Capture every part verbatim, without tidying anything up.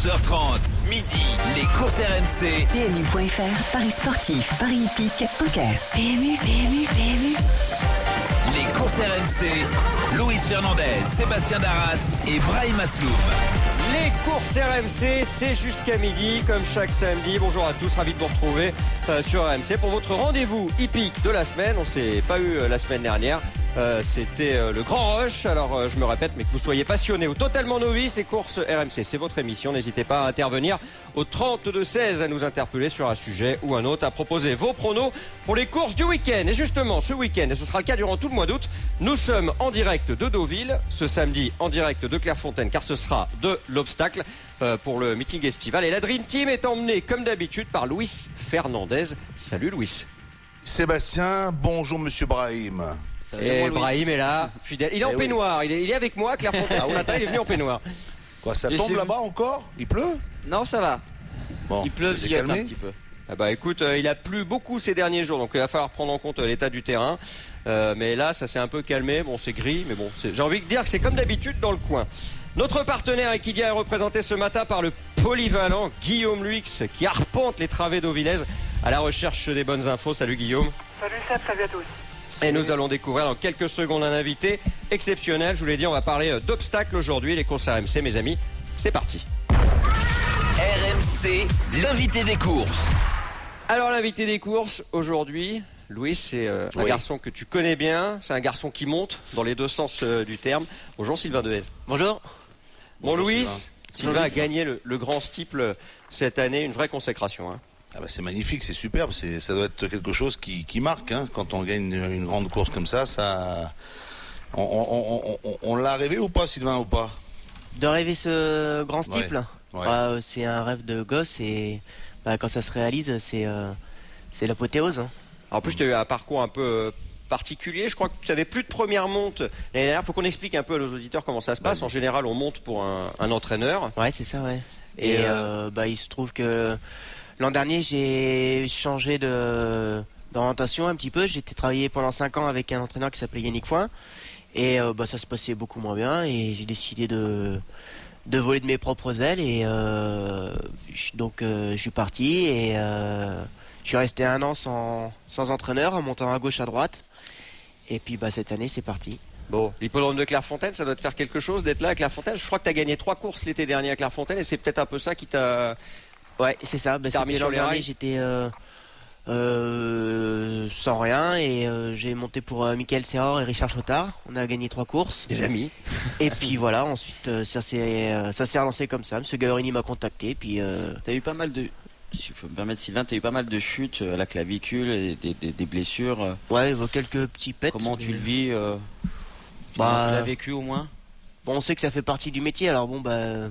onze heures trente, midi, les courses R M C. P M U point F R, Paris sportif, Paris hippique, poker. P M U, P M U, P M U. Les courses R M C, Luis Fernandez, Sébastien Darras et Brahim Asloum. Les courses R M C, c'est jusqu'à midi, comme chaque samedi. Bonjour à tous, ravi de vous retrouver euh, sur R M C pour votre rendez-vous hippique de la semaine. On ne s'est pas eu euh, la semaine dernière. Euh, c'était euh, le grand rush, alors euh, je me répète, mais que vous soyez passionné ou totalement novice, les courses R M C, c'est votre émission. N'hésitez pas à intervenir au trente-deux seize, à nous interpeller sur un sujet ou un autre, à proposer vos pronos pour les courses du week-end. Et justement, ce week-end, et ce sera le cas durant tout le mois d'août, nous sommes en direct de Deauville, ce samedi en direct de Clairefontaine, car ce sera de l'obstacle euh, pour le meeting estival. Et la Dream Team est emmenée, comme d'habitude, par Luis Fernandez. Salut Luis. Sébastien, bonjour Monsieur Brahim. Et Brahim est là, fidèle. Il est en eh peignoir, oui. il, est, il est avec moi, Clairefontaine Ah ce oui. matin, il est venu en peignoir. Quoi, ça Et tombe c'est- là-bas encore? Il pleut? Non, ça va. Bon, Il pleut, ça s'est il y a un calmé. petit peu. Ah bah écoute, euh, il a plu beaucoup ces derniers jours, donc il va falloir prendre en compte euh, l'état du terrain. Euh, mais là, ça s'est un peu calmé. Bon, c'est gris, mais bon, c'est- j'ai envie de dire que c'est comme d'habitude dans le coin. Notre partenaire Equidia est représenté ce matin par le polyvalent Guillaume Luix, qui arpente les travées d'Auvilez à la recherche des bonnes infos. Salut Guillaume. Salut Seb, salut à tous. Et nous allons découvrir dans quelques secondes un invité exceptionnel. Je vous l'ai dit, on va parler d'obstacles aujourd'hui. Les courses R M C, mes amis, c'est parti. R M C, l'invité des courses. Alors l'invité des courses aujourd'hui, Louis, c'est euh, un Oui. garçon que tu connais bien. C'est un garçon qui monte dans les deux sens euh, du terme. Bonjour Sylvain Dehaze. Bonjour. Bon Bonjour, Louis, Sylvain. Sylvain a gagné le, le grand steeple cette année, une vraie consécration. Hein. Ah bah c'est magnifique, c'est superbe, c'est, ça doit être quelque chose qui, qui marque, hein. Quand on gagne une, une grande course comme ça, ça... On, on, on, on, on l'a rêvé ou pas, Sylvain, ou pas? De rêver ce grand steeple, Ouais. bah, c'est un rêve de gosse et bah, quand ça se réalise, c'est euh, c'est l'apothéose. hein. En plus, tu as eu un parcours un peu euh, particulier. Je crois que tu n'avais plus de première monte l'année dernière. Il faut qu'on explique un peu à nos auditeurs comment ça se passe. Vas-y. En général, on monte pour un, un entraîneur. Ouais, c'est ça, ouais. Et, Et, euh, euh, bah, il se trouve que l'an dernier, j'ai changé de d'orientation un petit peu. J'étais travaillé pendant cinq ans avec un entraîneur qui s'appelait Yannick Foin. Et euh, bah, ça se passait beaucoup moins bien. Et j'ai décidé de, de voler de mes propres ailes. Et euh, je- donc, euh, je suis parti. Et euh, je suis resté un an sans, sans entraîneur, en montant à gauche, à droite. Et puis bah, cette année, c'est parti. Bon, l'hippodrome de Clairefontaine, ça doit te faire quelque chose d'être là à Clairefontaine. Je crois que tu as gagné trois courses l'été dernier à Clairefontaine et c'est peut-être un peu ça qui t'a... Ouais, c'est ça. Bah, T'as remis c'était sur l'an les dernier, rails. j'étais euh, euh, sans rien et euh, j'ai monté pour euh, Michael Serror et Richard Chotard. On a gagné trois courses. Des amis. Et puis voilà, ensuite euh, ça s'est euh, ça s'est relancé comme ça. Monsieur Gallerini m'a contacté, puis euh, T'as eu pas mal de. Si je peux me permettre, Sylvain, t'as eu pas mal de chutes à la clavicule et des, des, des blessures. euh, ouais, bah, quelques petits pets. Comment tu mais- le vis euh, Bah, comment tu l'as vécu au moins? Bon, on sait que ça fait partie du métier, alors bon bah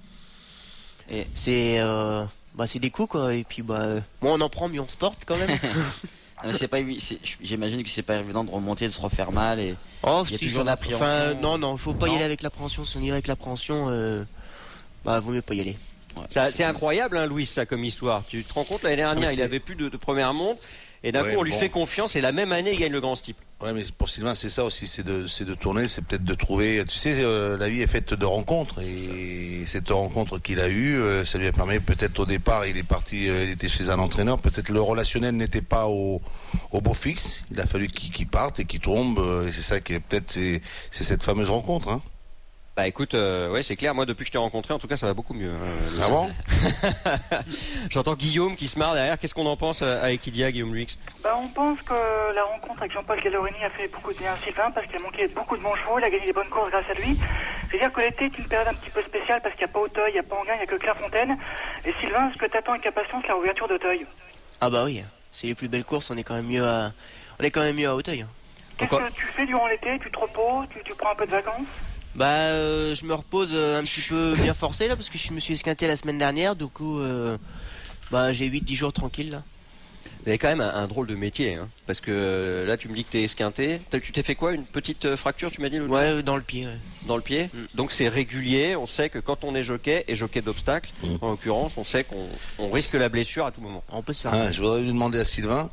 Et c'est euh, bah c'est des coups quoi. Et puis bah moins on en prend, mieux on se porte quand même. Non, mais c'est pas évi- c'est- j'imagine que c'est pas évident de remonter, de se refaire mal et. Oh, Il y a si, toujours ça va. l'appréhension. Enfin, non, non, faut pas y Non. aller avec l'appréhension. Si on y va avec l'appréhension, euh, bah vaut mieux pas y aller. Ouais, Ça, c'est incroyable, hein, Louis, ça comme histoire. Tu te rends compte, l'année dernière, Ah, mais il c'est- avait plus de, de première monte. Et d'un Ouais, coup, on lui bon. fait confiance et la même année, il gagne le grand steeple. Ouais, mais pour Sylvain, c'est ça aussi, c'est de, c'est de tourner, c'est peut-être de trouver. Tu sais, euh, la vie est faite de rencontres et cette rencontre qu'il a eue, euh, ça lui a permis peut-être au départ, il est parti, euh, il était chez un entraîneur, peut-être le relationnel n'était pas au, au beau fixe. Il a fallu qu'il, qu'il parte et qu'il tombe. euh, et c'est ça qui est peut-être, c'est, c'est cette fameuse rencontre. Hein. Bah écoute, euh, ouais, c'est clair. Moi, depuis que je t'ai rencontré, en tout cas, ça va beaucoup mieux. hein, Louis. Ah bon? J'entends Guillaume qui se marre derrière. Qu'est-ce qu'on en pense euh, à Equidia, Guillaume Luix? Bah, on pense que la rencontre avec Jean-Paul Gallerini a fait beaucoup de bien à Sylvain parce qu'il a manqué beaucoup de bons chevaux, il a gagné des bonnes courses grâce à lui. Je veux dire que l'été est une période un petit peu spéciale parce qu'il n'y a pas Auteuil, il n'y a pas Anguin, il n'y a que Clairefontaine. Et Sylvain, ce que t'attends avec impatience, la réouverture d'Auteuil. Ah bah oui, c'est les plus belles courses. On est quand même mieux à on est quand même mieux à Auteuil. Qu'est-ce Encore- que tu fais durant l'été? Tu te reposes? Tu, tu prends un peu de vacances? Bah, euh, je me repose euh, un petit peu bien forcé là parce que je me suis esquinté la semaine dernière. Du coup, euh, bah j'ai huit dix jours tranquille là. Vous avez quand même un, un drôle de métier, hein, parce que euh, là, tu me dis que t'es esquinté. T'as- Tu t'es fait quoi? Une petite euh, fracture, tu m'as dit, l'autre Ouais, euh, dans le pied. Ouais. dans le pied. Mm. Donc c'est régulier. On sait que quand on est jockey et jockey d'obstacle, Mm. en l'occurrence, on sait qu'on on risque la blessure à tout moment. On peut se faire. Hein, je voudrais lui demander à Sylvain,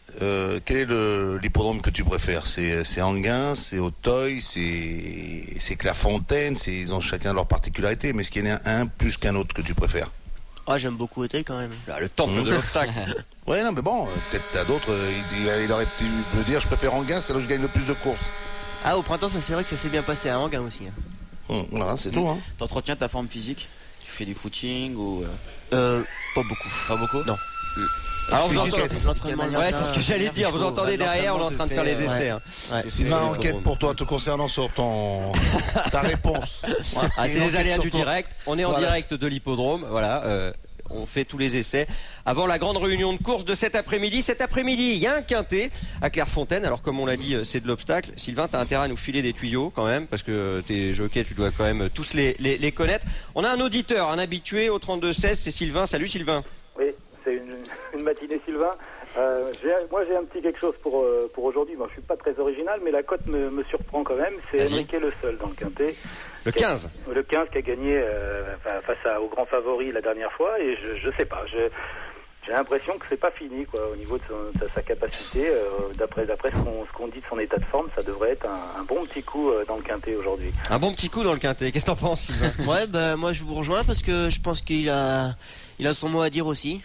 euh, quel est le, l'hippodrome que tu préfères? C'est, c'est Enghien, c'est Auteuil, c'est, c'est Clairefontaine, c'est, ils ont chacun leur particularité, mais est-ce qu'il y en a un plus qu'un autre que tu préfères? Ah, j'aime beaucoup Auteuil quand même. Là, le temple de l'obstacle. Ouais, non, mais bon, euh, peut-être t'as d'autres, euh, il, il aurait pu me dire, je préfère Enghien, c'est là où je gagne le plus de courses. Ah, au printemps, ça c'est vrai que ça s'est bien passé à Enghien aussi. Hein. Hum, voilà, c'est tout. Hein. T'entretiens ta forme physique? Tu fais du footing ou... Euh, pas beaucoup. Pas beaucoup? Non. Alors vous Juste entendez... l'entraînement le Ouais, matin, c'est ce que j'allais dire. Vous entendez derrière, on est en train de faire les essais. Hein. Ouais. Sylvain, enquête pour toi, te concernant sur ton ta réponse. Voilà. Ah, c'est Une les enquête aléas sur du ton- direct. On est en Voilà. direct de l'hippodrome. Voilà. Euh, on fait tous les essais avant la grande réunion de course de cet après-midi. Cet après-midi, il y a un quintet à Clairefontaine. Alors comme on l'a dit, c'est de l'obstacle. Sylvain, t'as intérêt à nous filer des tuyaux quand même, parce que tes jockeys, tu dois quand même tous les, les, les connaître. On a un auditeur, un habitué au trente-deux seize, c'est Sylvain. Salut Sylvain. Oui, c'est une, une matinée Sylvain. Euh, j'ai, moi j'ai un petit quelque chose pour, euh, pour aujourd'hui. Bon, je suis pas très original, mais la cote me, me surprend quand même. C'est Vas-y. Enrique Le Seul dans le quintet. Le Qui a- quinze. Le quinze qui a gagné euh, fa- face à, au grand favori la dernière fois. Et je, je sais pas, je, j'ai l'impression que c'est pas fini quoi, au niveau de, son- de sa capacité. Euh, d'après d'après ce qu'on, ce qu'on dit de son état de forme, ça devrait être un, un bon petit coup euh, dans le quintet aujourd'hui. Un bon petit coup dans le quintet. Qu'est-ce que t'en penses Sylvain? Ouais, bah moi je vous rejoins parce que je pense qu'il a, il a son mot à dire aussi.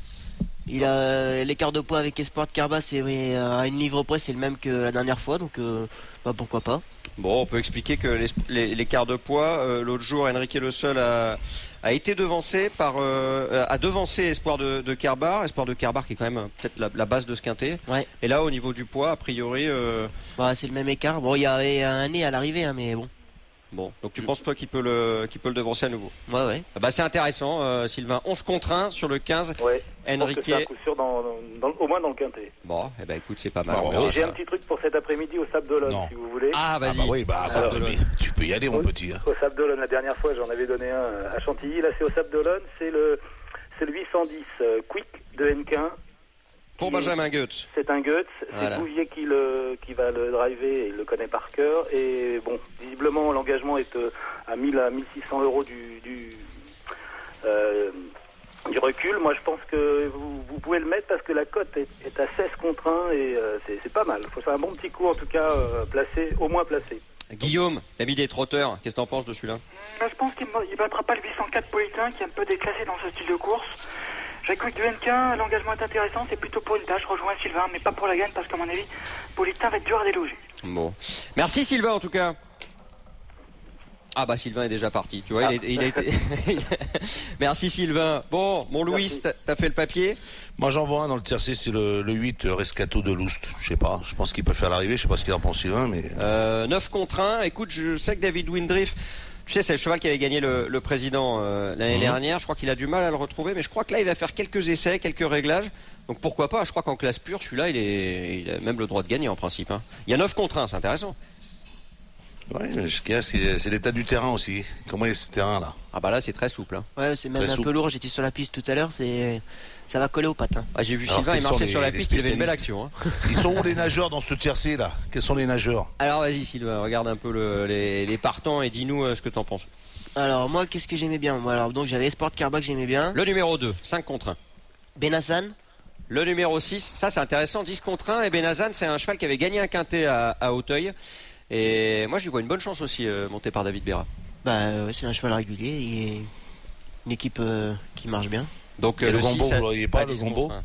Il a l'écart de poids avec Espoir de Carbas et euh, à une livre près c'est le même que la dernière fois, donc euh, bah pourquoi pas. Bon, on peut expliquer que les- les- l'écart de poids, euh, l'autre jour, Enrique Le Seul a, a été devancé par, euh, a devancé Espoir de, de Kerbar, Espoir de Kerbar qui est quand même euh, peut-être la, la base de ce quintet. Ouais. Et là, au niveau du poids, a priori, euh, Bah c'est le même écart. Bon, il y avait un nez à l'arrivée, hein, mais bon. bon. Donc tu penses toi qu'il peut le, qu'il peut le devancer à nouveau? Ouais, ouais. Ah bah c'est intéressant, euh, Sylvain. onze contre un sur le quinze. Ouais. Enrique. Je pense que c'est un coup sûr dans, dans, dans- au moins dans le quintet. Bon, eh ben écoute, c'est pas mal. Bon, on bon, verra Et j'ai ça. un petit truc pour cet après-midi au Sable d'Olonne, Non. si vous voulez. Ah, Ah vas-y. bah oui, bah ça, Alors, mais tu peux y aller, mon Oui. petit. Hein. Au Sable d'Olonne, la dernière fois, j'en avais donné un à Chantilly. Là, c'est au Sable d'Olonne. C'est le, c'est le huit cent dix euh, Quick de Henquin. Pour Qui est- Benjamin Goetz. C'est un Goetz. Voilà. C'est Bouvier qui, le, qui va le driver et il le connaît par cœur. Et bon, visiblement, l'engagement est euh, à mille à mille six cents euros du, du, euh, du recul. Moi, je pense que vous, vous pouvez le mettre parce que la cote est, est à seize contre un et euh, c'est, c'est pas mal. Faut faire un bon petit coup, en tout cas, euh, placé, au moins placé. Guillaume, l'ami des trotteurs, qu'est-ce que t'en penses de celui-là? Là, je pense qu'il ne battra pas le huit cent quatre Politain qui est un peu déclassé dans ce style de course. J'écoute de Henquin, l'engagement est intéressant, c'est plutôt pour une tâche, je rejoins Sylvain, mais pas pour la gagne parce qu'à mon avis, Politain va être dur à déloger. Bon. Merci Sylvain en tout cas. Ah bah Sylvain est déjà parti, tu vois, il, est- il a été... Merci Sylvain. Bon, mon Louis, Merci. t'as t'as fait le papier? Moi j'en vois un dans le tiercé, c'est le, le huit, euh, Rescato de Loust. Je sais pas, je pense qu'il peut faire l'arrivée, je sais pas ce qu'il en pense Sylvain, mais... Euh, neuf contre un. Écoute, je sais que David Windriff, tu sais, c'est le cheval qui avait gagné le, le président euh, l'année Mhm. dernière. Je crois qu'il a du mal à le retrouver, mais je crois que là, il va faire quelques essais, quelques réglages. Donc pourquoi pas? Je crois qu'en classe pure, celui-là, il, est, il a même le droit de gagner en principe. Hein. Il y a neuf contre un, c'est intéressant. Ouais, mais ce qu'il y a, c'est c'est l'état du terrain aussi. Comment est ce terrain-là? Ah bah là, c'est très souple. Hein. Ouais, c'est même Très un souple. peu lourd. J'étais sur la piste tout à l'heure, c'est, ça va coller aux pattes. Hein. Ah, j'ai vu Alors, Sylvain, il quels sont marchait les- sur la les piste, il avait une belle spécialistes action. Hein. Ils sont où les nageurs dans ce tiercé là? Quels sont les nageurs? Alors vas-y Sylvain, regarde un peu le- les, les partants et dis-nous euh, ce que t'en penses. Alors moi, qu'est-ce que j'aimais bien? Moi, alors donc j'avais Espoir de Carbas que j'aimais bien. Le numéro deux, cinq contre un. Benassan. Le numéro six, ça c'est intéressant, dix contre un. Et Benazan, c'est un cheval qui avait gagné un quintet à, à Auteuil. Et moi je lui vois une bonne chance aussi, euh, monté par David Béra. Bah euh, c'est un cheval régulier. Il est une équipe euh, qui marche bien. Donc Et euh, le le Gombo, six, vous l'auriez pas, à le dix Gombo contre un.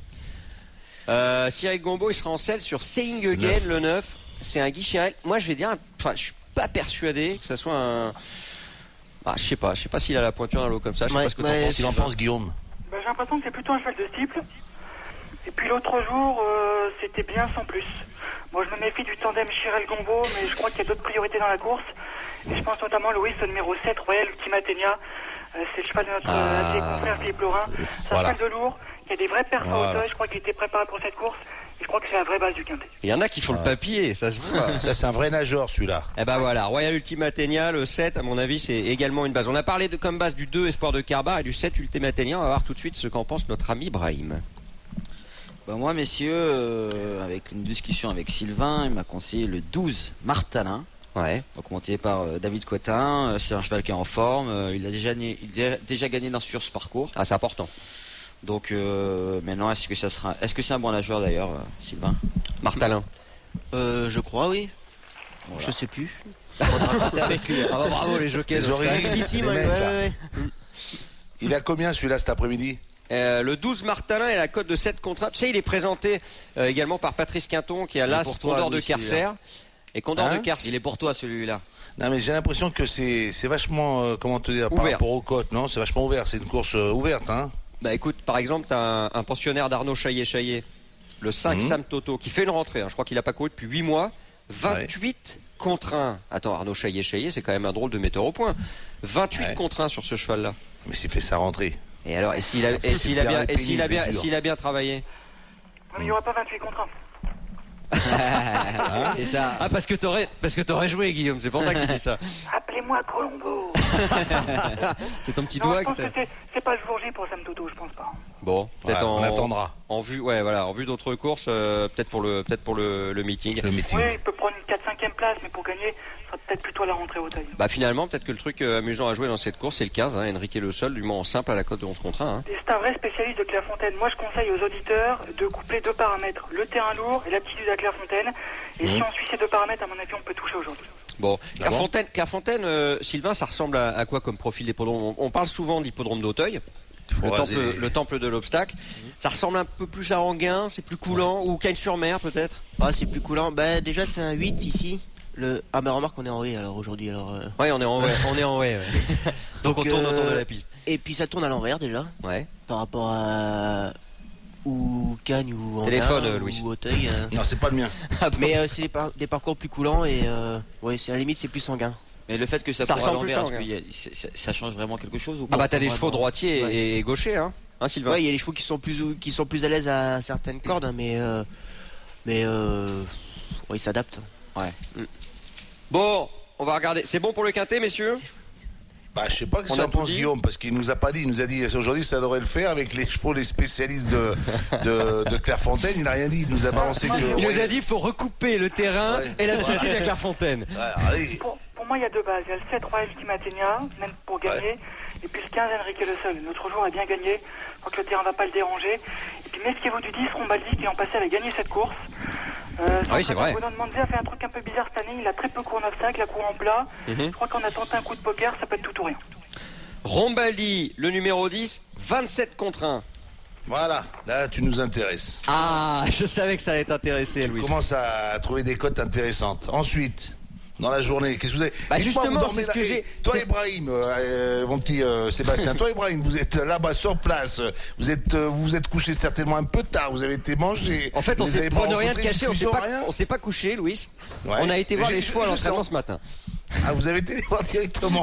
euh, Cyril Gombo, il sera en selle sur Saying Again, le neuf. C'est un guichet. Moi je vais dire, enfin je suis pas persuadé que ça soit un... Ah, je sais pas, je sais pas s'il a la pointure dans l'eau comme ça. Je sais Ouais, pas ce que ouais, t'en penses. Qu'est-ce qu'il en pense Guillaume? Ben, j'ai l'impression que c'est plutôt un cheval de cible. Et puis l'autre jour, euh, c'était bien sans plus. Moi, je me méfie du tandem Chirel-Gombo, mais je crois qu'il y a d'autres priorités dans la course. Et je pense notamment, Louis, au numéro sept, Royal Ultimatenia. Euh, c'est le cheval de notre Ah. euh, confrère Philippe Laurin. C'est un Voilà. cheval de lourd, qui a des vrais perfs à Voilà. Auteuil. Je crois qu'il était préparé pour cette course. Et je crois que c'est la vraie base du quintet. Il y en a qui font le papier, ça se voit. Ça c'est un vrai nageur celui-là. Eh ben voilà, Royal Ultimatenia, le sept, à mon avis, c'est également une base. On a parlé de comme base du deux, Espoir de Carbar, et du sept, Ultimatenia. On va voir tout de suite ce qu'en pense notre ami Brahim. Bah moi, messieurs, euh, avec une discussion avec Sylvain, il m'a conseillé le douze, Martalin. Ouais. Donc monté par euh, David Cotin. Euh, c'est un cheval qui est en forme. Euh, il a déjà, né- il a déjà gagné dans sur ce parcours. Ah, c'est important. Donc euh, maintenant, est-ce que ça sera, est-ce que c'est un bon nageur d'ailleurs, euh, Sylvain? Martalin. Euh, je crois, oui. Voilà. Je sais plus. Avec lui. Ah bah, bravo les jockeys. Les origines, Si, si, les moi, mecs, ouais, là. ouais, ouais. Il a combien celui-là cet après-midi? Euh, le douze Martalin et la cote de sept contre un. Tu sais, il est présenté euh, également par Patrice Quinton qui a Il est l'As pour toi, Condor de Louis, celui-là. Carcer. Et Condor Hein de Carcer. Il est pour toi celui-là. Non mais j'ai l'impression que c'est c'est vachement euh, comment te dire par Ouvert. rapport aux côtes, non? C'est vachement ouvert, c'est une course euh, ouverte, hein? Bah écoute, par exemple, t'as un, un pensionnaire d'Arnaud Chaillet-Chaillet, le cinq Mhm. Sam Toto, qui fait une rentrée. Hein. Je crois qu'il a pas couru depuis huit mois. vingt-huit contre un. Attends, Arnaud Chaillet-Chaillet, c'est quand même un drôle de metteur au point. vingt-huit Ouais. contre un sur ce cheval-là. Mais s'il fait sa rentrée. Et alors, et s'il a, et s'il a bien, et s'il a bien, pénible et dur. s'il a bien travaillé? Mais il n'y aura pas vingt-huit contre un. C'est ça. Ah, parce que t'aurais, parce que t'aurais joué, Guillaume. C'est pour ça que tu dis ça. Appelez-moi Colombo. C'est ton petit Non, doigt je qui pense t'a- que c'est, c'est pas le jour J pour Sam Toto, je pense pas. Bon, peut-être Ouais, en, on attendra. en vue, ouais, voilà, en vue d'autres courses, euh, peut-être pour le, peut-être pour le, le meeting. Le meeting. Oui, il peut prendre une quatre cinquième place, mais pour gagner, ce sera peut-être plutôt à la rentrée au taille. Bah finalement, peut-être que le truc euh, amusant à jouer dans cette course, c'est le quinze, hein, Enrique Le Sol, du Mans en simple à la cote de onze contre un. Hein. Et c'est un vrai spécialiste de Clairefontaine. Moi, je conseille aux auditeurs de coupler deux paramètres, le terrain lourd et l'aptitude à Clairefontaine. Et Mmh. si on suit ces deux paramètres, à mon avis, on peut toucher aujourd'hui. Bon, Ah Clairefontaine, Clairefontaine euh, Sylvain, ça ressemble à, à quoi comme profil d'hippodrome? on, on parle souvent d'hippodrome d'Auteuil, Faut le raser temple, les- le temple de l'obstacle. Ça ressemble un peu plus à Anguin, c'est plus coulant, ou Cagnes-sur-Mer peut-être? Ah, c'est plus coulant. Bah, déjà, c'est un huit ici. Le... Ah, bah, remarque, on est en vrai alors aujourd'hui. Alors, euh... Ouais, on est en ouais, on est en ouais. ouais. Donc, on tourne euh, autour de la piste. Et puis ça tourne à l'envers déjà. Ouais. Par rapport à. Ou Cagnes ou Anguin, Téléphone, euh, Louis. ou Auteuil. euh. Non, c'est pas le mien. Mais euh, c'est des, par- des parcours plus coulants et. Euh... Ouais, c'est à la limite, c'est plus sanguin. Mais le fait que ça, Ça court à ressemble plus l'envers, à est-ce un qu'il y a- c'est- ça, ça change vraiment quelque chose ou Ah pas? bah t'as des vraiment. chevaux droitiers Ouais. et, et gauchers, hein, hein Sylvain? Ouais, il y a les chevaux qui sont plus qui sont plus à l'aise à certaines cordes, hein, mais euh... mais euh... ouais, ils s'adaptent. Bon, on va regarder. C'est bon pour le quintet, messieurs? Bah, je sais pas ce On qu'il a en tout pense dit. Guillaume, parce qu'il nous a pas dit, il nous a dit aujourd'hui ça devrait le faire avec les chevaux, les spécialistes de, de, de Clairefontaine, il a rien dit, il nous a balancé que. Il nous ouais, a dit qu'il faut recouper le terrain Ouais. et l'aptitude à Clairefontaine. ouais, allez. Pour, pour moi, il y a deux bases. Il y a le sept Royal Ultimatenia, même pour gagner. Et puis le quinze Enrique Le Sol. L'autre jour a bien gagné. Je crois que le terrain va pas le déranger. Et puis méfiez-vous du dix, Rombaldi, qui l'an passé avait gagné cette course. Euh, Ah oui, c'est vrai. Bruno de Manzé a fait un truc un peu bizarre cette année. Il a très peu couru en obstacle, il a couru en plat. Mhm. Je crois qu'on a tenté un coup de poker, ça peut être tout ou rien. Rombaldi, le numéro dix, vingt-sept contre un. Voilà, là tu nous intéresses. Ah, je savais que ça allait t'intéresser, Tu Louis. commences à trouver des cotes intéressantes. Ensuite, dans la journée, qu'est-ce que vous avez Bah, Dites-moi, justement, vous dormez c'est ce là- que et j'ai- Toi, c'est- Ibrahim, euh, euh, mon petit euh, Sébastien, toi, Ibrahim, vous êtes là-bas sur place. Vous êtes, euh, vous vous êtes couché certainement un peu tard. Vous avez été mangé. En fait, on Vous s'est avez pour pas ne rien te rencontré cacher, on s'est discussion, pas, rien on s'est pas couché, Louis. Ouais. On a été voir J'ai- les chevaux à je l'entraînement sens. ce matin. Ah, vous avez été les voir directement.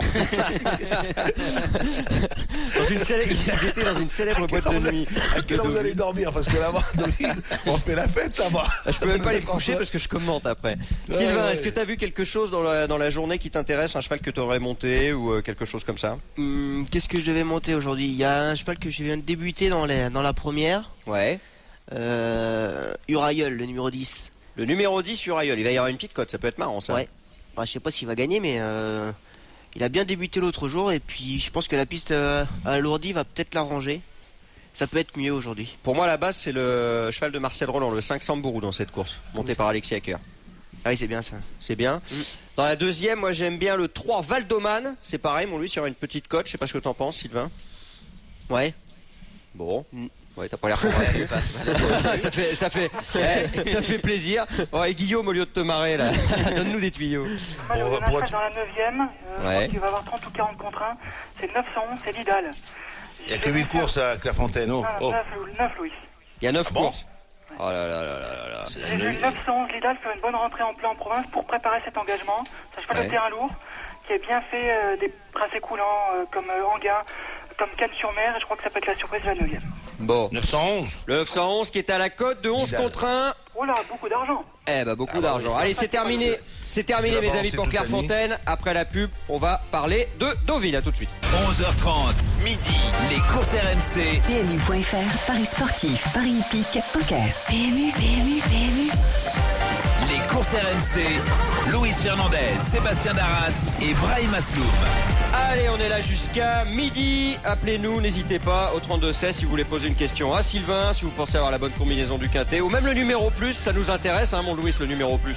Dans une célèbre, ils étaient dans une célèbre boîte de nuit. À quelle heure vous allez dormir? Parce que là-bas, Deauville, on fait la fête là-bas. Je peux même pas les Vous êtes coucher en- parce que je commente après. Ouais, Sylvain, ouais. est-ce que tu as vu quelque chose dans la, dans la journée qui t'intéresse, un cheval que tu aurais monté ou euh, quelque chose comme ça? Hum, Qu'est-ce que je devais monter aujourd'hui? Il y a un cheval que je viens de débuter dans, les, dans la première. Ouais. Euh, Urayeul, le numéro dix. Le numéro dix sur Aïeul, il va y avoir une petite cote, ça peut être marrant ça. Ouais. Bah, je sais pas s'il va gagner, mais euh, il a bien débuté l'autre jour. Et puis je pense que la piste euh, alourdie va peut-être l'arranger. Ça peut être mieux aujourd'hui. Pour moi, la base, c'est le cheval de Marcel Roland, le cinq Sambourou dans cette course, monté par Alexis Hacker. Ah oui, c'est bien ça. C'est bien. Mm. Dans la deuxième, moi j'aime bien le trois Valdoman. C'est pareil, mon lui, sur une petite cote. Je sais pas ce que t'en penses, Sylvain. Ouais. Bon. Mm. Ouais, t'as pas l'air convaincu. ça fait, ça fait, eh, ça fait plaisir. Ouais, Guillaume, au lieu de te marrer là, donne-nous des tuyaux. Moi, Pour- il y en a pour un être- dans la neuvième. Euh, Ouais. Je crois qu'il va avoir trente ou quarante contre un. C'est le neuf cent onze, c'est Lidal. Il n'y a que huit courses à Clairefontaine. Oh, Ah, oh. neuf, Louis. Il y a neuf Ah bon courses. Oh là là là là là là. C'est J'ai la vu nuit. le neuf cent onze Lidal faire une bonne rentrée en plein en province pour préparer cet engagement. Ça cheval Ouais. de terrain lourd qui a bien fait euh, des tracés coulants euh, comme euh, Anguin, comme Cannes-sur-Mer. Et je crois que ça peut être la surprise de la neuvième. Bon. neuf cent onze. Le neuf cent onze qui est à la cote de onze Lidal. contre un. Oh là, beaucoup d'argent. Eh bah beaucoup Ah bah d'argent. oui. Allez, c'est terminé. C'est terminé, Je vais mes la amis, balancer pour toute la Clairefontaine. Après la pub, on va parler de Deauville. À tout de suite. onze heures trente, midi, les courses R M C. P M U point F R, Paris sportif, Paris hippique, poker. P M U, P M U, P M U. Les courses R M C. Louis Fernandez, Sébastien Darras et Brahim Asloum. Allez, on est là jusqu'à midi. Appelez-nous, n'hésitez pas au trente-deux seize si vous voulez poser une question à Sylvain, si vous pensez avoir la bonne combinaison du quintet, ou même le numéro plus, ça nous intéresse, hein, mon Louis, le numéro plus.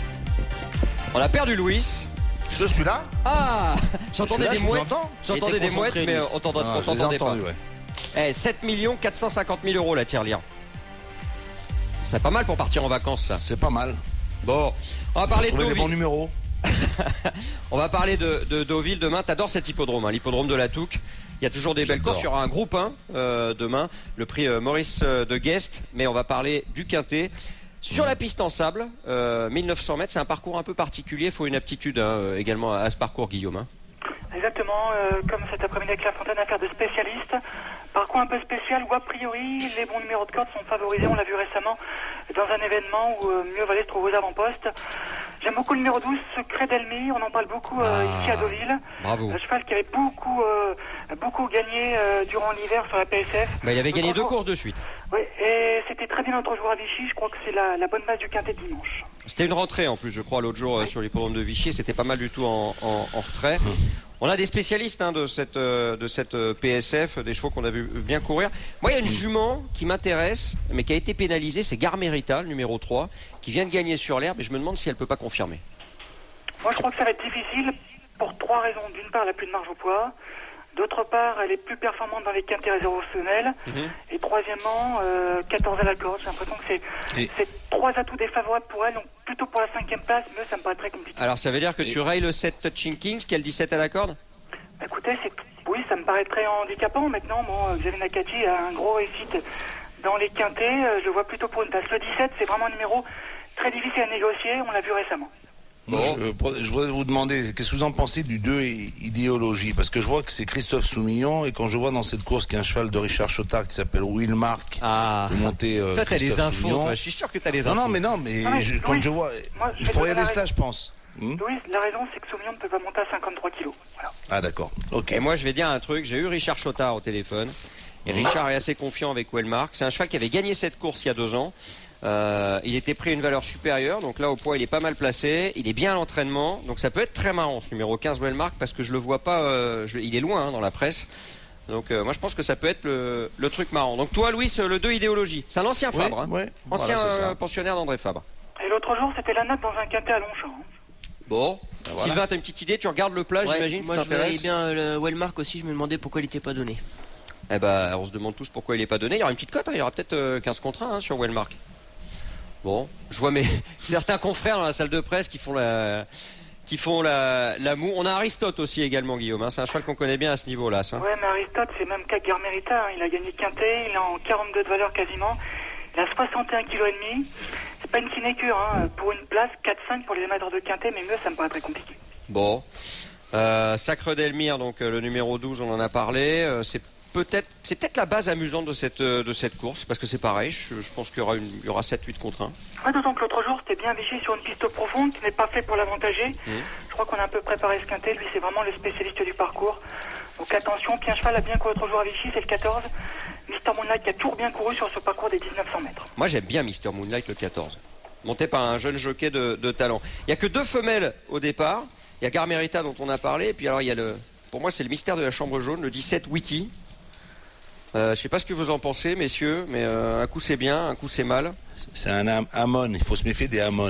On a perdu Louis. Je suis là. Ah, j'entendais des mouettes. J'entendais des mouettes, mais on t'entendait pas. Ouais. Eh, sept millions quatre cent cinquante mille euros la tirelire. C'est pas mal pour partir en vacances, ça. C'est pas mal. Bon, on va parler de Deauville. les bons numéros. On va parler de, de Deauville demain. T'adores cet hippodrome, hein, l'hippodrome de la Touque. Il y a toujours des belles courses. Il y aura un groupe un euh, demain, le prix euh, Maurice euh, de Guest. Mais on va parler du quintet. Sur la piste en sable, euh, mille neuf cents mètres, c'est un parcours un peu particulier. Il faut une aptitude hein, également à, à ce parcours, Guillaume. Hein. Exactement, euh, comme cet après-midi avec La Fontaine, affaire de spécialistes. Parcours un peu spécial où a priori les bons numéros de corde sont favorisés. On l'a vu récemment dans un événement où euh, mieux valait se trouver aux avant-postes. J'aime beaucoup le numéro douze, Secret d'Elmi. On en parle beaucoup euh, ah, ici à Deauville. Bravo. Un cheval qui avait beaucoup, euh, beaucoup gagné euh, durant l'hiver sur la P S F. Bah, il avait Donc, gagné en... deux courses de suite. Oui, et c'était très bien notre joueur à Vichy. Je crois que c'est la, la bonne base du quintet de dimanche. C'était une rentrée en plus, je crois, l'autre jour oui. euh, sur l'hippodrome de Vichy. C'était pas mal du tout en, en, en retrait. On a des spécialistes hein, de cette, euh, de cette euh, P S F, des chevaux qu'on a vu bien courir. Moi, il y a une jument qui m'intéresse, mais qui a été pénalisée, c'est Garmerita, le numéro trois, qui vient de gagner sur l'herbe, et je me demande si elle peut pas confirmer. Moi, je crois que ça va être difficile pour trois raisons. D'une part, elle n'a plus de marge au poids. D'autre part, elle est plus performante dans les quintets réservationnels. Mm-hmm. Et troisièmement, euh, quatorze à la corde. J'ai l'impression que c'est, et... c'est trois atouts défavorables pour elle. Donc plutôt pour la cinquième place, mais ça me paraît très compliqué. Alors ça veut dire que et... tu rayes le sept Touching Kings, qui a le dix-sept à la corde ? Écoutez, c'est... oui, ça me paraît très handicapant. Maintenant, bon, Xavier Nakati a un gros réussite dans les quintets. Je le vois plutôt pour une place. Le dix-sept, c'est vraiment un numéro très difficile à négocier. On l'a vu récemment. Bon. Je, je voudrais vous demander, qu'est-ce que vous en pensez du deux idéologie? Parce que je vois que c'est Christophe Soumillon, et quand je vois dans cette course qu'il y a un cheval de Richard Chottard qui s'appelle Will Mark, ah. monter, euh, toi t'as les infos, Soumillon. toi. Je suis sûr que t'as les non, infos. Non, mais non, mais ah, je, Louis, quand je vois, moi, je il faut regarder cela, je pense. Hmm Louis, la raison, c'est que Soumillon ne peut pas monter à cinquante-trois kilos. Voilà. Ah, d'accord. Ok. Et moi, je vais dire un truc. J'ai eu Richard Chottard au téléphone. Et mmh. Richard est assez confiant avec Wellmark. C'est un cheval qui avait gagné cette course il y a deux ans. Euh, il était pris à une valeur supérieure. Donc là, au poids, il est pas mal placé. Il est bien à l'entraînement. Donc ça peut être très marrant, ce numéro quinze Wellmark, parce que je le vois pas. Euh, je, il est loin hein, dans la presse. Donc euh, moi, je pense que ça peut être le, le truc marrant. Donc toi, Louis, le deux idéologie. C'est un ancien ouais, Fabre. Hein. Ouais. Ancien voilà, euh, pensionnaire d'André Fabre. Et l'autre jour, c'était la note dans un quintet à Longchamp. Hein. Bon. Voilà. Sylvain, t'as une petite idée? Tu regardes le plat, ouais, j'imagine? Moi, je voyais bien le Wellmark aussi. Je me demandais pourquoi il n'était pas donné. Eh ben, on se demande tous pourquoi il n'est pas donné. Il y aura une petite cote, hein. Il y aura peut-être euh, quinze contre un hein, sur Wellmark. Bon, je vois mes certains confrères dans la salle de presse qui font la, qui font la, la moue. On a Aristote aussi également, Guillaume. Hein. C'est un cheval qu'on connaît bien à ce niveau-là. Ça. Ouais, mais Aristote, c'est même qu'à Garmerita. Hein. Il a gagné quintet, il est en quarante-deux de valeur quasiment. Il a soixante et un virgule cinq kilos. C'est pas une sinécure, hein. Pour une place, quatre cinq pour les amateurs de quintet, mais mieux, ça me paraît très compliqué. Bon. Euh, Sacre d'Elmire, donc euh, le numéro douze, on en a parlé. Euh, c'est peut-être, c'est peut-être la base amusante de cette, euh, de cette course, parce que c'est pareil. Je, je pense qu'il y aura, une, il y aura sept huit contre un. Ouais, d'autant que l'autre jour, c'était bien Vichy sur une piste profonde, qui n'est pas fait pour l'avantager. Mmh. Je crois qu'on a un peu préparé ce quintet. Lui, c'est vraiment le spécialiste du parcours. Donc attention, puis un cheval a bien couru l'autre jour à Vichy, c'est le quatorze. Mister Moonlight qui a toujours bien couru sur ce parcours des dix-neuf cents mètres. Moi, j'aime bien Mister Moonlight, le quatorze. Monté par un jeune jockey de, de talent. Il n'y a que deux femelles au départ. Il y a Garmerita dont on a parlé. Et puis alors, il y a le... Pour moi, c'est le mystère de la chambre jaune, le dix-sept Witty. Euh, je ne sais pas ce que vous en pensez, messieurs, mais euh, un coup c'est bien, un coup c'est mal. C'est un am- Amon, il faut se méfier des Amon.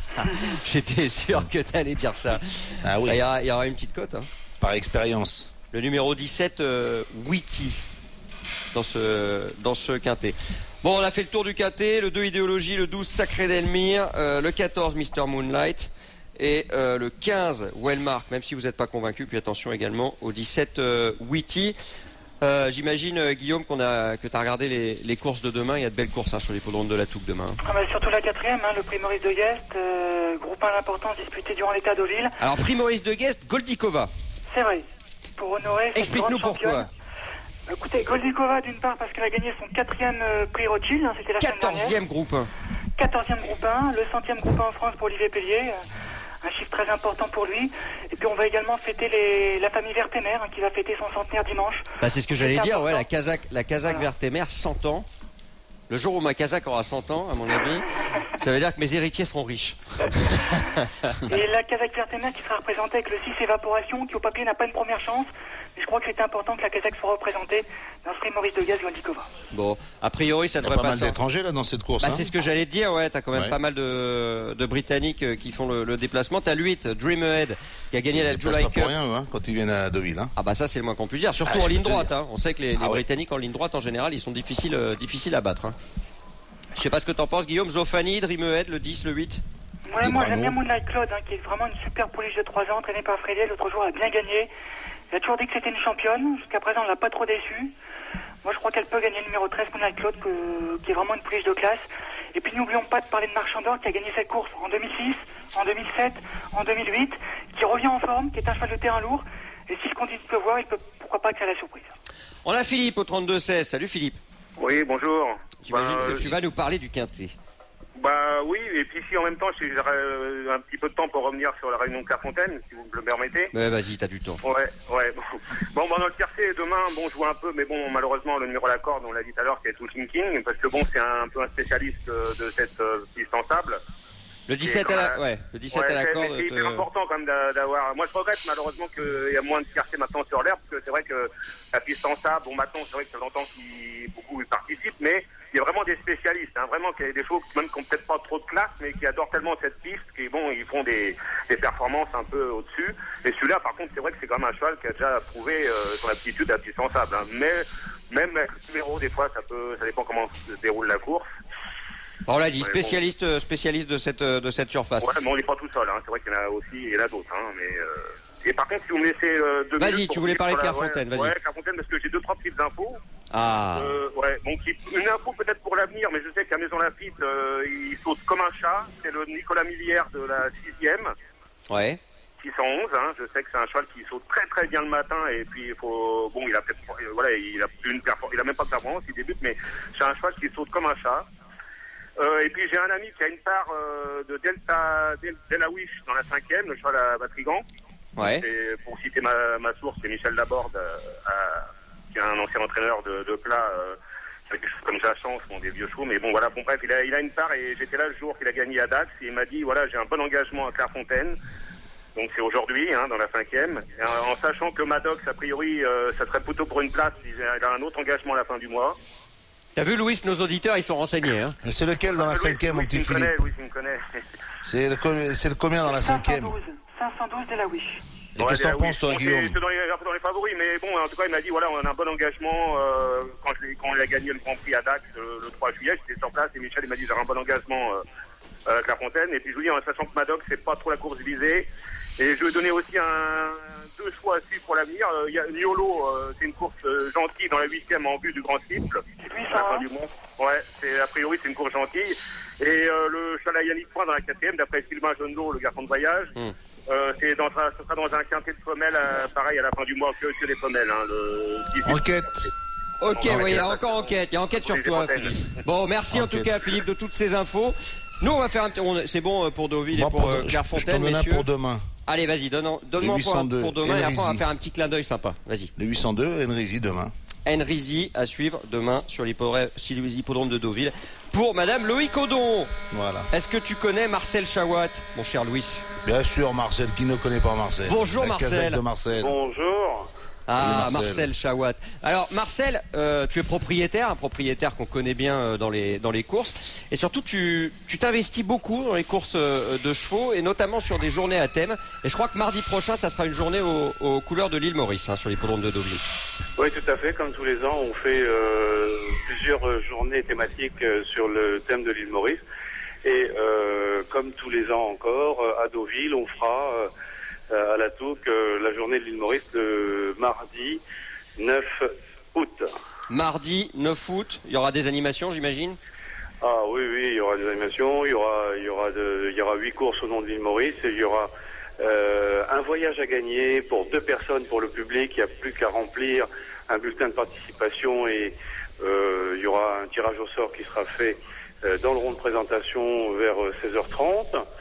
J'étais sûr que tu allais dire ça. Ah oui. Il y aura, il y aura une petite cote. Hein. Par expérience. Le numéro dix-sept, euh, Witty, dans ce, dans ce quintet. Bon, on a fait le tour du quintet, le deux idéologie, le douze Sacré d'Elmire, euh, le quatorze Mister Moonlight et euh, le quinze Wellmark, même si vous n'êtes pas convaincu. Puis attention également au dix-sept euh, Witty. Euh, j'imagine, euh, Guillaume, qu'on a, que tu as regardé les, les courses de demain. Il y a de belles courses hein, sur l'hippodrome de la Touque demain. Ah bah, surtout la quatrième, hein, le prix Maurice de Guest, euh, groupe un d'importance disputé durant l'état de Deauville. Alors, prix Maurice de Guest, Goldikova. C'est vrai. Pour honorer. Explique-nous pourquoi. Écoutez, Goldikova, d'une part, parce qu'elle a gagné son quatrième euh, prix Rothschild, hein, c'était la quatorzième groupe un. quatorzième groupe un, le centième groupe un en France pour Olivier Pellier. Euh, un chiffre très important pour lui. Et puis on va également fêter les, la famille Vertemer hein, qui va fêter son centenaire dimanche. Bah, c'est ce que j'allais dire, important. ouais, la Kazakh, la Kazakh voilà. Vertemer, cent ans. Le jour où ma Kazakh aura cent ans, à mon avis, ça veut dire que mes héritiers seront riches. Et la Kazakh Vertemer qui sera représentée avec le six Évaporation, qui au papier n'a pas une première chance. Mais je crois que c'était important que la Kazakh soit représentée dans ce prix Maurice de Gaz Vandikova. Bon, a priori, ça Il y a devrait pas passer. mal d'étrangers là dans cette course. Bah, hein. c'est ce que j'allais te dire, ouais, t'as quand même Ouais. pas mal de, de Britanniques euh, qui font le, le déplacement. T'as l'huit, Dream Ahead, qui a gagné Ils la se déplacent July pas Cup. pour rien eux, hein, quand ils viennent à Deauville. Hein. Ah bah ça c'est le moins qu'on puisse dire, surtout Ah, en je ligne peux te droite. dire. Hein. On sait que les, les Ah ouais. Britanniques en ligne droite en général ils sont difficiles, euh, difficiles à battre. Hein. Je sais pas ce que t'en penses Guillaume, Zofani, Dream Ahead, le dix, le huit. Ouais, Et moi bravo. j'aime bien Moonlight Claude, hein, qui est vraiment une super pouliche de trois ans, entraînée par Frédéric. L'autre jour, elle a bien gagné. Elle a toujours dit que c'était une championne. Jusqu'à présent, elle l'a pas trop déçue. Moi, je crois qu'elle peut gagner le numéro treize, Moonlight Claude, que- qui est vraiment une pouliche de classe. Et puis, n'oublions pas de parler de Marchandor, qui a gagné cette course en deux mille six, en deux mille sept, en deux mille huit, qui revient en forme, qui est un cheval de terrain lourd. Et s'il continue de pleuvoir, il peut, pourquoi pas que ça la surprise. On a Philippe au trente-deux seize. Salut Philippe. Oui, bonjour. J'imagine Bah, que tu vas nous parler du Quintet. Bah oui, et puis si en même temps j'aurais euh, un petit peu de temps pour revenir sur la réunion de Clairefontaine, si vous me le permettez. Ouais, vas-y, t'as du temps. Ouais, ouais. Bon, bon, dans le tiercé, demain, bon, je vois un peu, mais bon, malheureusement, le numéro à la corde, on l'a dit tout à l'heure, c'est Tooting King, parce que bon, c'est un, un peu un spécialiste euh, de cette euh, piste en sable. Le dix-sept à la, ouais, le dix-sept Ouais, à la c'est- corde. mais C'est te- hyper important quand même d'a- d'avoir. Moi, je regrette malheureusement qu'il y a moins de tiercé maintenant sur l'herbe, parce que c'est vrai que la piste en sable, bon, maintenant, c'est vrai que ça fait longtemps qu'ils beaucoup y participent, mais il y a vraiment des spécialistes, hein, vraiment, qu'il y a des chevaux même qui n'ont peut-être pas trop de classe, mais qui adorent tellement cette piste, qui bon, ils font des, des performances un peu au-dessus. Et celui-là, par contre, c'est vrai que c'est quand même un cheval qui a déjà prouvé euh, son aptitude à la piste en sable. Hein. Mais même avec le numéro, des fois, ça peut, ça dépend comment se déroule la course. Bon, on l'a dit, Ouais, spécialiste, euh, spécialiste de cette, euh, de cette surface. Ouais, mais on n'est pas tout seul, hein. C'est vrai qu'il y en a aussi, il y en a d'autres, hein, mais euh... Et par contre, si vous me laissez euh, deux Vas-y, minutes pour tu voulais suivre parler de la- Clairefontaine, ouais, vas-y. Ouais, Clairefontaine, parce que j'ai deux, trois petites infos. Ah. Euh, ouais, donc une info peut-être pour l'avenir, mais je sais qu'à Maison Lafitte, euh, il saute comme un chat. C'est le Nicolas Millière de la sixième. Ouais. six cent onze, hein. Je sais que c'est un cheval qui saute très très bien le matin, et puis il faut, bon, il a peut-être, euh, voilà, il a plus une performance, il a même pas de performance, il débute, mais c'est un cheval qui saute comme un chat. Euh, et puis j'ai un ami qui a une part euh, de Delta, Del, Delawish dans la cinquième, le cheval à Batrigan. Ouais. Et pour citer ma, ma source, c'est Michel Laborde, euh, à- qui est un ancien entraîneur de, de plat, euh, avec des choses comme sa chance, bon, des vieux chevaux, mais bon voilà, bon bref, il a, il a une part, et j'étais là le jour qu'il a gagné à Dax, et il m'a dit, voilà, j'ai un bon engagement à Clairefontaine, donc c'est aujourd'hui, hein, dans la cinquième, et en, en sachant que Maddox, a priori, euh, ça serait plutôt pour une place, il a, il a un autre engagement à la fin du mois. T'as vu, Louis, nos auditeurs, ils sont renseignés. Hein. Mais c'est lequel dans la Louis- cinquième, mon Louis, petit il me Philippe connaît, Louis, il me connaît. C'est le, co- c'est le combien dans la cinquième cinq cent douze. cinq cent douze de la Wish. Et qu'est-ce que t'en oui, penses, toi, bon, Guillaume c'est- c'est dans les, un peu dans les favoris, mais bon, en tout cas, il m'a dit, voilà, on a un bon engagement. Euh, quand, je l'ai- quand il a gagné le Grand Prix à Dax le, le trois juillet, j'étais sur place, et Michel, il m'a dit, j'ai un bon engagement euh, avec la Fontaine. Et puis, je vous dis, en sachant que Maddox, c'est pas trop la course visée. Et je vais donner aussi un, deux choix à suivre pour l'avenir. Euh, Il y a Niolo, euh, c'est une course euh, gentille dans la huitième en vue du Grand Cycle. À la fin du mois. Ouais, c'est, a priori, c'est une course gentille. Et euh, le cheval à Yannick Point dans la quatrième, d'après Sylvain Jeunelot, le garçon de voyage. Mm. Euh, c'est dans, un- ce sera dans un quintet de femelles, euh, pareil, à la fin du mois, que, que des femelles. Hein, le... Enquête. Ok, Bon, oui, il y a enquête. encore enquête. Il y a enquête sur Oui, toi, des fontaines. Philippe. Bon, merci en Enquête. tout cas, Philippe, de toutes ces infos. Nous, on va faire un petit. on- C'est bon pour Deauville Moi, et pour pour euh, de- je- je Clairefontaine, t'en donne un messieurs. pour demain. Allez, vas-y, donne, donne-moi Le un point huit cent deux, pour demain et après on va Enrizi. faire un petit clin d'œil sympa. Vas-y. Le huit cent deux, Enrizi demain. Enrizi à suivre demain sur l'hippodrome l'hippodrome de Deauville pour Madame Loïc Odon. Voilà. Est-ce que tu connais Marcel Chawat, mon cher Louis? Bien sûr, Marcel. Qui ne connaît pas Marcel? Bonjour, La Marcel. Kazakh de Marcel. Bonjour. Ah, Salut, Marcel, Marcel Chawat. Alors, Marcel, euh, tu es propriétaire, un propriétaire qu'on connaît bien euh, dans les dans les courses, et surtout tu tu t'investis beaucoup dans les courses euh, de chevaux et notamment sur des journées à thème. Et je crois que mardi prochain, ça sera une journée aux, aux couleurs de l'île Maurice hein, sur l'hippodrome de Deauville. Oui, tout à fait. Comme tous les ans, on fait euh, plusieurs journées thématiques euh, sur le thème de l'île Maurice. Et euh, comme tous les ans encore, euh, à Deauville, on fera euh, à la Touque euh, la journée de l'île Maurice le mardi neuf août. Mardi neuf août, il y aura des animations, j'imagine. Ah oui, oui, il y aura des animations, il y aura, il y aura, de, il y aura huit courses au nom de l'île Maurice, et il y aura euh, un voyage à gagner pour deux personnes pour le public. Il n'y a plus qu'à remplir un bulletin de participation et euh, il y aura un tirage au sort qui sera fait euh, dans le rond de présentation vers seize heures trente.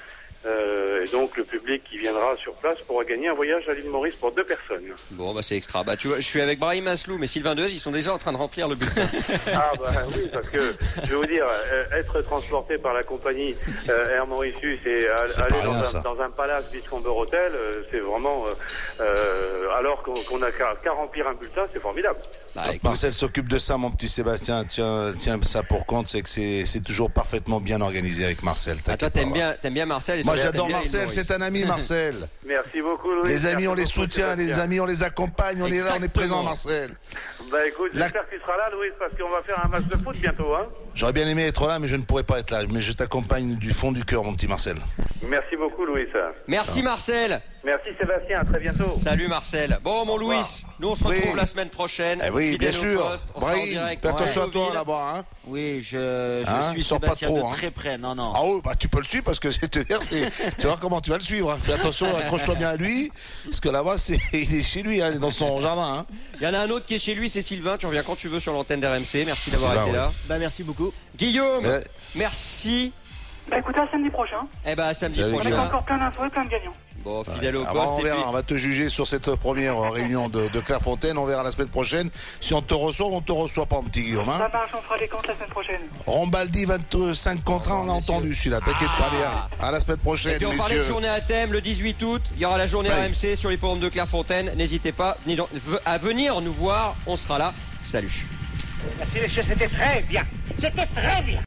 Euh, et donc le public qui viendra sur place pourra gagner un voyage à l'île Maurice pour deux personnes. Bon, bah c'est extra. Bah tu vois, je suis avec Brahim Maslou, mais Sylvain Deuz, ils sont déjà en train de remplir le bulletin. Ah bah oui, parce que je vais vous dire, euh, être transporté par la compagnie euh, Air Mauritius et a- aller pas dans, rien, un, ça. dans un palace Beachcomber Hotel, euh, c'est vraiment euh, euh, alors qu'on qu'on a qu'à qu'à remplir un bulletin, c'est formidable. Bah, Quand écoute, Marcel s'occupe de ça, mon petit Sébastien, tiens, tiens ça pour compte, c'est que c'est c'est toujours parfaitement bien organisé avec Marcel. ah, toi t'inquiète t'aimes pas. bien, t'aimes bien Marcel. Et Moi surtout, j'adore t'aimes bien l'île Marcel, Maurice. c'est un ami Marcel. Merci beaucoup Louis. Les amis, Merci on les beaucoup, soutient, les Sébastien. amis, on les accompagne, on est là, on est Exactement. présent Marcel. Bah écoute, La- j'espère que tu seras là Louis, parce qu'on va faire un match de foot bientôt. Hein. J'aurais bien aimé être là, mais je ne pourrais pas être là. Mais je t'accompagne du fond du cœur, mon petit Marcel. Merci beaucoup Louis. Merci Marcel. Merci Sébastien, à très bientôt. Salut Marcel. Bon mon Louis, nous on se retrouve Oui. la semaine prochaine. Eh oui, bien Fidèle au sûr. poste, on sera en Brahim, direct. fais attention Ouais. à toi là-bas. Hein. Oui, je, je Hein, suis sors pas Sébastien trop, de hein. très près. Non, non. Ah oui, bah tu peux le suivre parce que je vais te dire, c'est, tu vois comment tu vas le suivre. Hein. Fais attention, accroche-toi bien à lui, parce que là-bas, c'est, il est chez lui, hein, il est dans son jardin. Hein. Il y en a un autre qui est chez lui, c'est Sylvain. Tu reviens quand tu veux sur l'antenne d'R M C. Merci d'avoir Sylvain, été ouais. là. Bah, merci beaucoup. Guillaume, Mais- merci. Bah écoutez, à samedi prochain. Eh ben samedi Salut, On a prochain. encore plein d'infos et plein de gagnants. Bon, fidèle au Ah bah, poste. on et verra, puis- on va te juger sur cette première euh, réunion de, de Clairefontaine. On verra la semaine prochaine. Si on te reçoit, on te reçoit pas, mon petit Guillaume. Hein. Ça marche, on fera les comptes la semaine prochaine. Rombaldi, vingt-cinq contre un, on l'a entendu celui-là. T'inquiète pas, allez, à, à la semaine Et prochaine, puis on parlait de messieurs. journée à thème le dix-huit août. Il y aura la journée Ouais. R M C sur l'hippodrome de Clairefontaine. N'hésitez pas à venir nous voir. On sera là. Salut. Merci messieurs, c'était très bien. C'était très bien.